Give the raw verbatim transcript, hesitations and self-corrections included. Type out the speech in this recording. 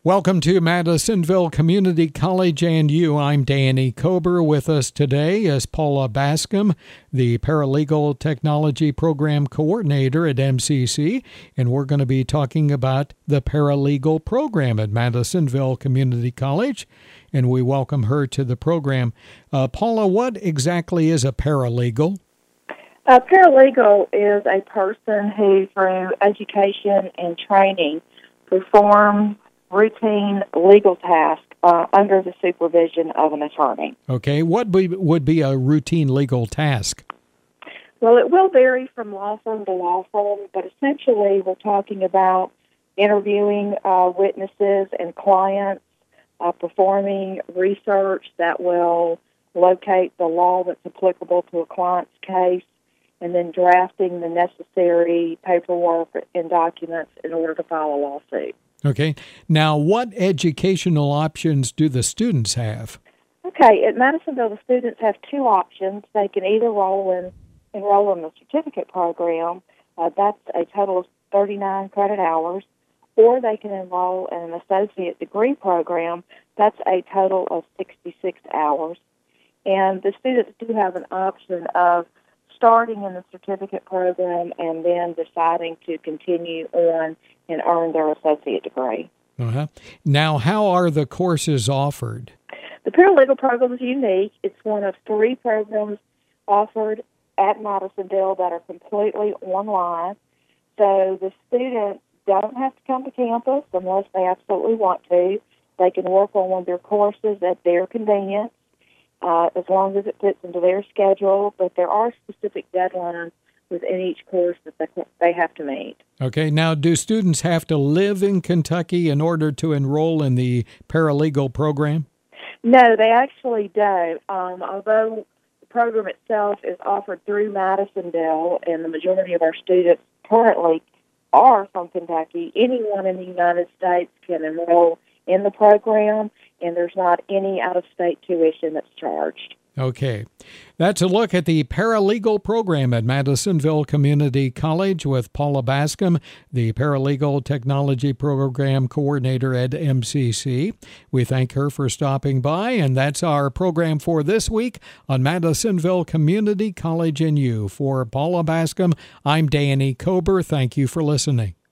Welcome to Madisonville Community College and you. I'm Danny Kober. With us today is Paula Bascom, the Paralegal Technology Program Coordinator at M C C, and we're going to be talking about the paralegal program at Madisonville Community College, and we welcome her to the program. Uh, Paula, what exactly is a paralegal? A paralegal is a person who, through education and training, performs routine legal tasks uh, under the supervision of an attorney. Okay, what be, would be a routine legal task? Well, it will vary from law firm to law firm, but essentially we're talking about interviewing uh, witnesses and clients, uh, performing research that will locate the law that's applicable to a client's case, and then drafting the necessary paperwork and documents in order to file a lawsuit. Okay. Now, what educational options do the students have? Okay. At Madisonville, the students have two options. They can either enroll in, enroll in the certificate program. Uh, that's a total of thirty-nine credit hours. Or they can enroll in an associate degree program. That's a total of sixty-six hours. And the students do have an option of starting in the certificate program and then deciding to continue on and earn their associate degree. Uh-huh. Now, how are the courses offered? The paralegal program is unique. It's one of three programs offered at Madisonville that are completely online. So the students don't have to come to campus unless they absolutely want to. They can work on one of their courses at their convenience, uh, as long as it fits into their schedule. But there are specific deadlines within each course that they, they have to meet. Okay. Now, do students have to live in Kentucky in order to enroll in the paralegal program? No, they actually don't. Um, although the program itself is offered through Madisonville, and the majority of our students currently are from Kentucky, anyone in the United States can enroll in the program, and there's not any out-of-state tuition that's charged. Okay. That's a look at the paralegal program at Madisonville Community College with Paula Bascom, the Paralegal Technology Program Coordinator at M C C. We thank her for stopping by, and that's our program for this week on Madisonville Community College and you. For Paula Bascom, I'm Danny Kober. Thank you for listening.